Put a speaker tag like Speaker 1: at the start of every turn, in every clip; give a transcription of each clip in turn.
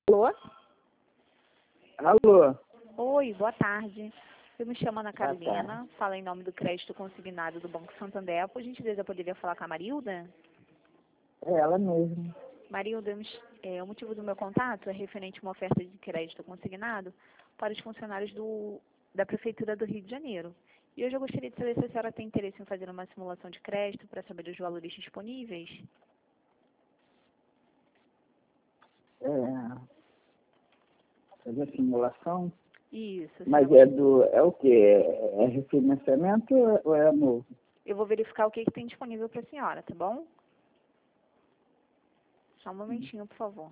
Speaker 1: Alô?
Speaker 2: Alô?
Speaker 1: Oi, boa tarde. Eu me chamo Ana
Speaker 2: Boa
Speaker 1: Carolina, falo em nome do crédito consignado do Banco Santander. Por gentileza, eu poderia falar com a Marilda?
Speaker 2: É ela mesma.
Speaker 1: Marilda, o motivo do meu contato é referente a uma oferta de crédito consignado para os funcionários da Prefeitura do Rio de Janeiro. E hoje eu gostaria de saber se a senhora tem interesse em fazer uma simulação de crédito para saber os valores disponíveis.
Speaker 2: Fazer a simulação.
Speaker 1: Isso.
Speaker 2: Mas é o quê? É refinanciamento ou é novo?
Speaker 1: Eu vou verificar o que tem disponível para a senhora, tá bom? Só um momentinho, por favor.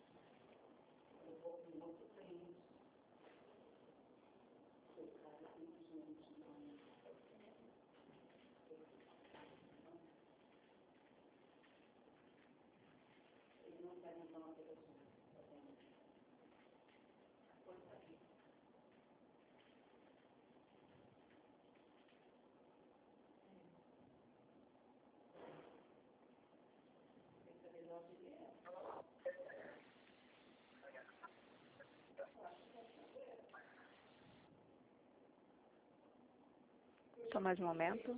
Speaker 1: Só mais um momento.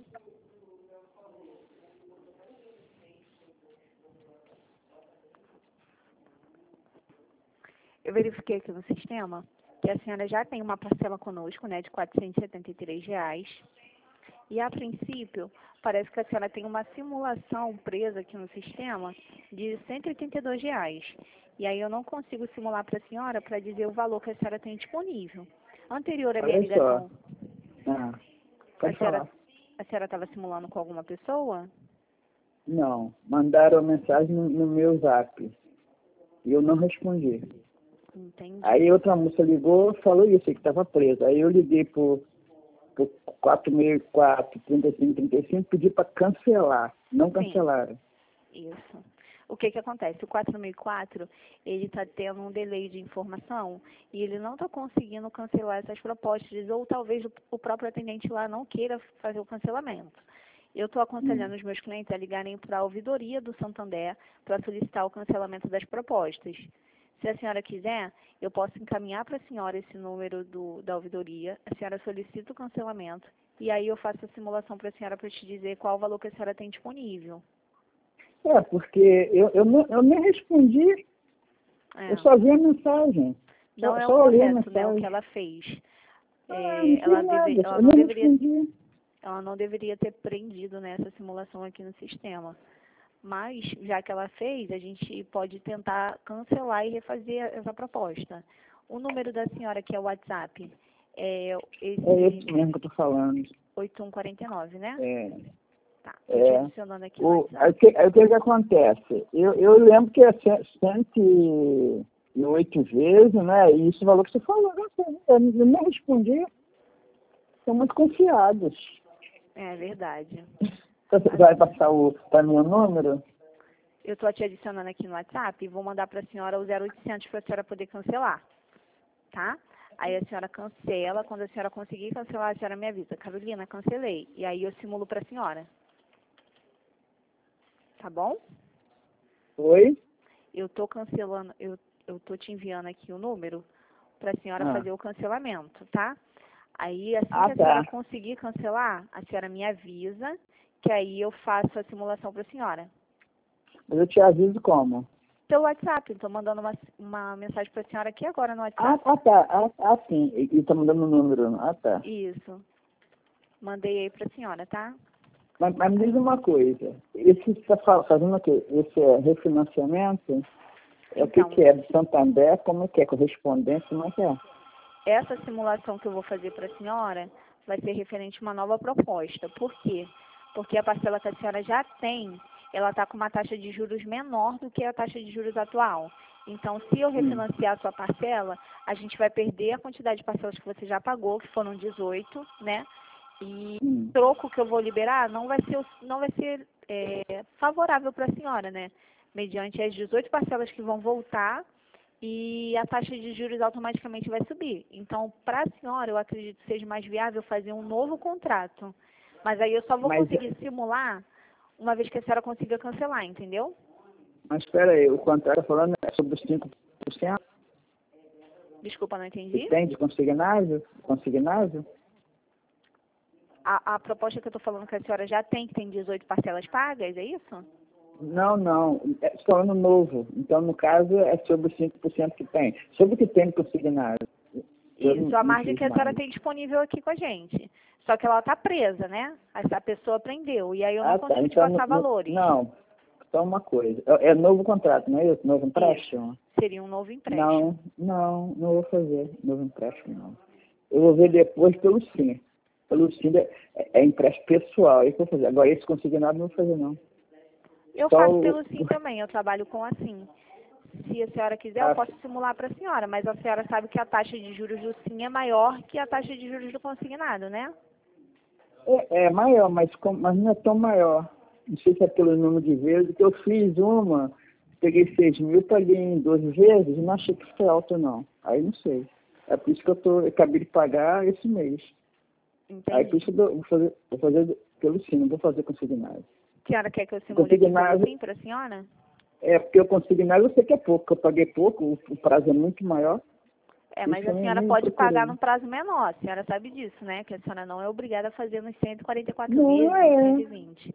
Speaker 1: Eu verifiquei aqui no sistema que a senhora já tem uma parcela conosco, né, de R$ 473. E, a princípio, parece que a senhora tem uma simulação presa aqui no sistema de R$ 182. E aí eu não consigo simular para a senhora para dizer o valor que a senhora tem disponível. Anterior à minha
Speaker 2: Olha só.
Speaker 1: ligação,
Speaker 2: Pode falar.
Speaker 1: a senhora estava simulando com alguma pessoa?
Speaker 2: Não, mandaram mensagem no meu zap. E eu não respondi.
Speaker 1: Entendi.
Speaker 2: Aí outra moça ligou, falou isso, que estava presa. Aí eu liguei por 464, 35, pedi para cancelar. Não cancelaram.
Speaker 1: Isso. O que acontece? O 4004, ele está tendo um delay de informação e ele não está conseguindo cancelar essas propostas, ou talvez o próprio atendente lá não queira fazer o cancelamento. Eu estou aconselhando os meus clientes a ligarem para a ouvidoria do Santander para solicitar o cancelamento das propostas. Se a senhora quiser, eu posso encaminhar para a senhora esse número da ouvidoria, a senhora solicita o cancelamento e aí eu faço a simulação para a senhora para te dizer qual o valor que a senhora tem disponível.
Speaker 2: Porque eu nem respondi. Eu só vi a mensagem.
Speaker 1: Não é o
Speaker 2: só olhei a
Speaker 1: correto, né, o
Speaker 2: mensagem.
Speaker 1: que ela fez.
Speaker 2: Ela
Speaker 1: Ela não deveria ter prendido nessa simulação aqui no sistema. Mas, já que ela fez, a gente pode tentar cancelar e refazer essa proposta. O número da senhora, que é o WhatsApp, é esse...
Speaker 2: É esse mesmo que eu estou falando.
Speaker 1: 8149, né? Tá,
Speaker 2: É.
Speaker 1: tô te adicionando aqui no WhatsApp.
Speaker 2: Aí o que acontece? Eu lembro que é 108 vezes, né? E esse valor que você falou, eu nem respondi. Estão muito confiados.
Speaker 1: É verdade.
Speaker 2: Você vai passar para mim o número?
Speaker 1: Eu estou te adicionando aqui no WhatsApp e vou mandar para a senhora o 0800 para a senhora poder cancelar, tá? Aí a senhora cancela, quando a senhora conseguir cancelar, a senhora me avisa. Carolina, cancelei. E aí eu simulo para a senhora. Tá bom?
Speaker 2: Oi?
Speaker 1: Eu estou cancelando, eu estou te enviando aqui o número para a senhora fazer o cancelamento, tá? Aí, assim que a senhora conseguir cancelar, a senhora me avisa, que aí eu faço a simulação para a senhora.
Speaker 2: Mas eu te aviso como?
Speaker 1: Pelo WhatsApp, estou mandando uma mensagem para a senhora aqui agora no WhatsApp.
Speaker 2: Tá. Sim. E tá mandando o número. Tá.
Speaker 1: Isso. Mandei aí para a senhora, tá?
Speaker 2: Mas me diz uma coisa. Esse que você está fazendo o quê? Esse é refinanciamento?
Speaker 1: Então,
Speaker 2: o que é? Do Santander? Como é que é? Correspondência? Como é que é?
Speaker 1: Essa simulação que eu vou fazer para a senhora vai ser referente a uma nova proposta. Por quê? Porque a parcela que a senhora já tem, ela está com uma taxa de juros menor do que a taxa de juros atual. Então, se eu refinanciar a sua parcela, a gente vai perder a quantidade de parcelas que você já pagou, que foram 18, né? E o troco que eu vou liberar não vai ser favorável para a senhora, né? Mediante as 18 parcelas que vão voltar, e a taxa de juros automaticamente vai subir. Então, para a senhora, eu acredito que seja mais viável fazer um novo contrato. Mas aí eu só vou conseguir simular uma vez que a senhora consiga cancelar, entendeu?
Speaker 2: Mas espera aí, o contrato falando é sobre os 5%?
Speaker 1: Desculpa, não entendi.
Speaker 2: Tem de consignado? Consignado?
Speaker 1: A proposta que eu estou falando que a senhora já tem, que tem 18 parcelas pagas, é isso?
Speaker 2: Não. É só ano novo. Então, no caso, é sobre os 5% que tem. Sobre o que tem consignado.
Speaker 1: Isso, a margem que a senhora
Speaker 2: mais.
Speaker 1: tem disponível aqui com a gente. Só que ela está presa, né? Essa pessoa prendeu. E aí eu não
Speaker 2: Tá.
Speaker 1: consigo te
Speaker 2: Então,
Speaker 1: passar valores.
Speaker 2: não. Só uma coisa. É novo contrato, não é isso? Novo empréstimo?
Speaker 1: Isso. Seria um novo empréstimo.
Speaker 2: Não vou fazer novo empréstimo, não. Eu vou ver depois pelo SIM. Pelo SIM é empréstimo pessoal, é isso que eu vou fazer. Agora, esse consignado não vou fazer, não.
Speaker 1: Eu
Speaker 2: Só
Speaker 1: faço pelo SIM também, eu trabalho com a SIM. Se a senhora quiser, eu posso simular para a senhora, mas a senhora sabe que a taxa de juros do SIM é maior que a taxa de juros do consignado, né?
Speaker 2: É maior, mas não é tão maior. Não sei se é pelo número de vezes, que eu fiz uma, peguei 6.000, paguei em 12 vezes, e não achei que foi alto, não. Aí não sei. É por isso que eu acabei de pagar esse mês.
Speaker 1: Entendi.
Speaker 2: Aí por isso que eu vou fazer pelo SIM, não vou fazer consignado.
Speaker 1: A senhora quer que eu simule aqui pelo SIM para a senhora?
Speaker 2: É, porque eu consignado eu sei que é pouco, eu paguei pouco, o prazo é muito maior.
Speaker 1: É, mas a senhora pode pagar num prazo menor, a senhora sabe disso, né? Que a senhora não é obrigada a fazer nos 144 meses, 120.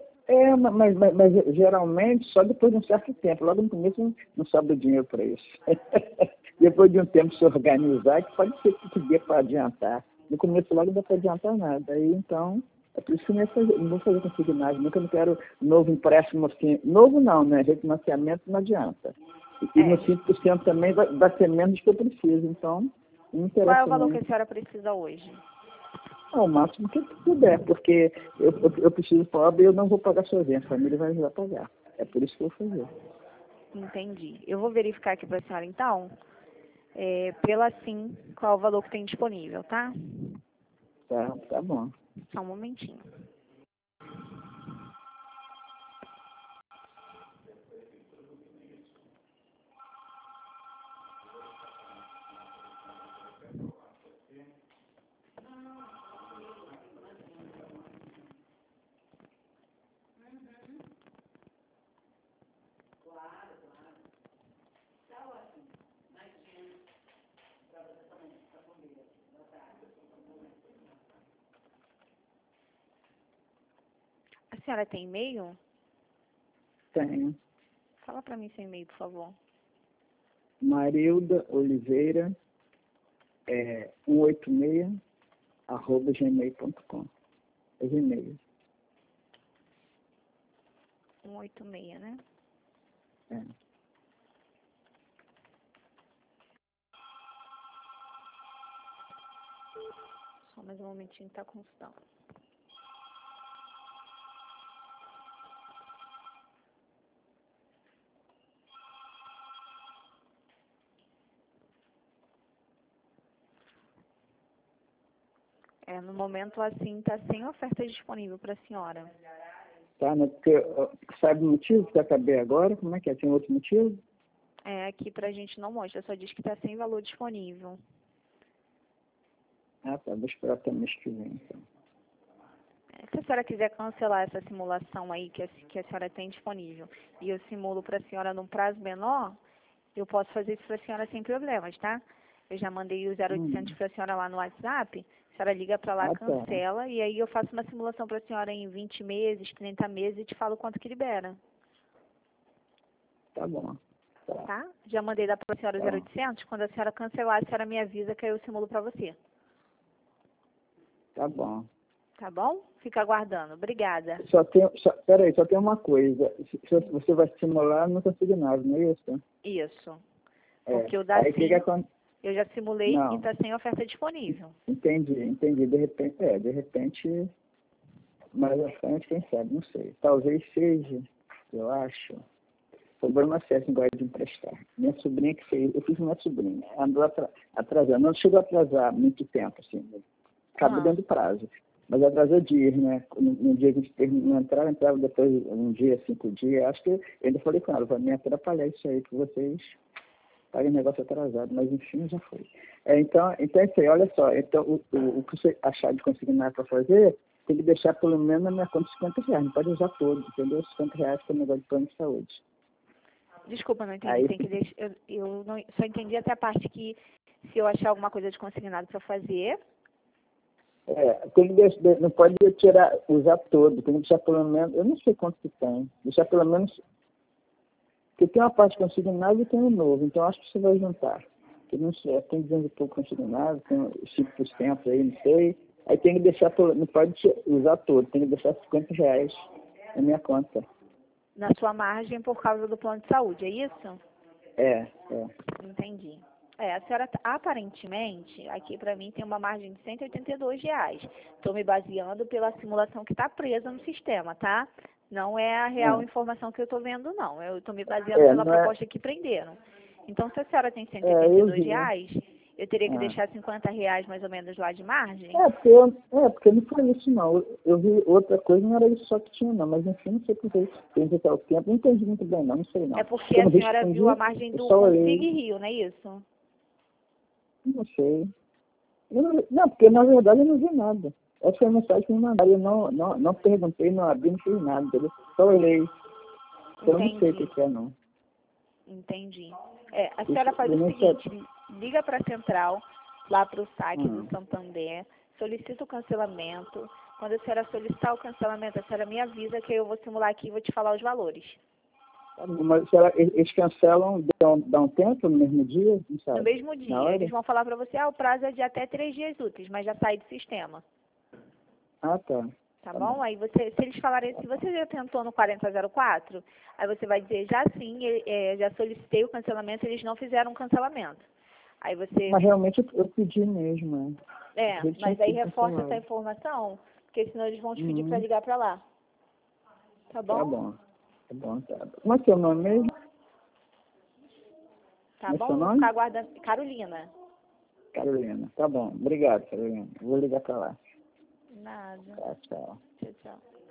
Speaker 2: Mas geralmente só depois de um certo tempo. Logo no começo não sobra dinheiro para isso. Depois de um tempo se organizar, que pode ser que dê para adiantar. No começo logo não dá para adiantar nada. Aí então, é por isso que não vou fazer consignado. Nunca não quero novo empréstimo assim. Novo não, né? Refinanciamento não adianta. E no 5% também vai ser menos que eu preciso. Então, não interessa.
Speaker 1: Qual é o valor que a senhora precisa hoje?
Speaker 2: O máximo que puder, porque eu preciso pobre e eu não vou pagar sozinha, a família vai ajudar a pagar. É por isso que eu vou fazer.
Speaker 1: Entendi. Eu vou verificar aqui para a senhora, então, pela SIM, qual é o valor que tem disponível, tá?
Speaker 2: Tá bom.
Speaker 1: Só um momentinho. A senhora tem e-mail?
Speaker 2: Tenho.
Speaker 1: Fala para mim seu e-mail, por favor.
Speaker 2: Marilda Oliveira 186 @gmail.com. É Gmail.
Speaker 1: 186, né?
Speaker 2: É.
Speaker 1: Só mais um momentinho que tá constando. No momento, assim, tá sem oferta disponível para a senhora.
Speaker 2: Tá, né? Porque sabe o motivo que eu acabei agora? Como é que é? Tem outro motivo?
Speaker 1: Aqui pra gente não mostra, só diz que tá sem valor disponível.
Speaker 2: Tá. Vou esperar até mês que vem, então.
Speaker 1: Se a senhora quiser cancelar essa simulação aí que a senhora tem disponível e eu simulo para a senhora num prazo menor, eu posso fazer isso para a senhora sem problemas, tá? Eu já mandei o 0800 para a senhora lá no WhatsApp, a senhora liga para lá, cancela, e aí eu faço uma simulação para a senhora em 20 meses, 30 meses e te falo quanto que libera.
Speaker 2: Tá bom.
Speaker 1: Tá? Já mandei lá para a senhora o 0800, quando a senhora cancelar, a senhora me avisa que aí eu simulo para você.
Speaker 2: Tá bom.
Speaker 1: Tá bom? Fica aguardando. Obrigada.
Speaker 2: Peraí, só tem uma coisa. Você vai simular no consignado, não é isso?
Speaker 1: Isso. Porque o da SIM, eu já simulei e está sem oferta disponível.
Speaker 2: Entendi. De repente, mais à frente, quem sabe, não sei. Talvez seja, eu acho, problema sério esse negócio de emprestar. Minha sobrinha que fez, eu fiz com minha sobrinha, andou atrasando, não chegou a atrasar muito tempo, assim, acabou dando prazo. Mas atrasou dias, né? No dia que a gente terminou, entrava depois um dia, 5 dias. Acho que eu ainda falei com ela, vai me atrapalhar isso aí, que vocês paguem negócio atrasado. Mas enfim, já foi. Então é isso aí, olha só. Então, o que você achar de consignar para fazer, tem que deixar pelo menos na minha conta R$50. Não pode usar todo, entendeu? R$50 para o negócio de plano de saúde.
Speaker 1: Desculpa, não entendi. Eu não, só entendi até a parte que Se eu achar alguma coisa de consignado para fazer,
Speaker 2: Tem que deixar, não pode tirar, usar todo, tem que deixar pelo menos, eu não sei quanto que tem, deixar pelo menos, porque tem uma parte consignada e tem um novo, então acho que você vai juntar. Que não sei, tem 200 e pouco consignado, tem os 5% aí, não sei. Aí tem que deixar, não pode usar todo, tem que deixar R$ 50 na minha conta.
Speaker 1: na sua margem por causa do plano de saúde, é isso?
Speaker 2: É.
Speaker 1: Entendi. A senhora, aparentemente, aqui para mim tem uma margem de R$ 182. Estou me baseando pela simulação que está presa no sistema, tá? Não é a real informação que eu estou vendo, não. Eu estou me baseando pela proposta que prenderam. Então, se a senhora tem R$ 182, eu teria que deixar R$ 50 mais ou menos lá de margem?
Speaker 2: Porque não foi isso, não. Eu vi outra coisa, não era isso só que tinha, não. Mas, enfim, não sei por que tem até o tempo. Não entendi muito bem, não sei, não.
Speaker 1: É porque a senhora viu a margem do Consig Rio, não é isso?
Speaker 2: Não sei. Não, porque na verdade eu não vi nada. Essa foi a mensagem que me mandaram. Eu não perguntei, não abri, não fiz nada. Entendeu? Só olhei. Então eu não sei o que é, não.
Speaker 1: Entendi. A senhora faz o seguinte, liga para a central, lá para o saque do Santander, solicita o cancelamento. Quando a senhora solicitar o cancelamento, a senhora me avisa que eu vou simular aqui e vou te falar os valores.
Speaker 2: Mas eles cancelam, dá um tempo no mesmo dia? Não sabe?
Speaker 1: No mesmo dia. Eles vão falar para você, o prazo é de até 3 dias úteis, mas já sai do sistema.
Speaker 2: Ah, tá.
Speaker 1: Tá bom? Aí se eles falarem, se você já tentou no 4004, aí você vai dizer, já sim, já solicitei o cancelamento, eles não fizeram um cancelamento. Aí você...
Speaker 2: Mas realmente eu pedi mesmo,
Speaker 1: mas aí reforça essa informação, porque senão eles vão te pedir para ligar para lá. Tá bom?
Speaker 2: Tá bom. Como é que é o nome mesmo?
Speaker 1: Tá bom? Vou ficar aguardando. Carolina.
Speaker 2: Tá bom. Obrigado, Carolina. Vou ligar para lá.
Speaker 1: Nada.
Speaker 2: Tchau.
Speaker 1: Tchau.